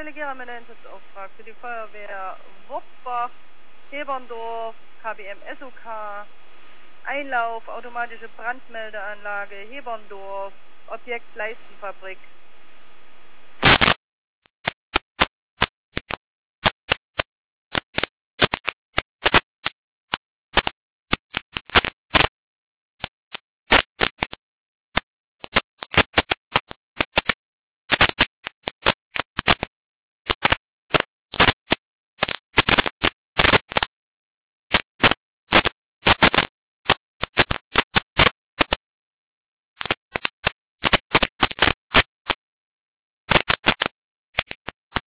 delegiere meinen Einsatzauftrag für die Feuerwehr Wuppbach, Heberndorf, KBM SOK, Einlauf, automatische Brandmeldeanlage, Heberndorf, Objekt Leistenfabrik.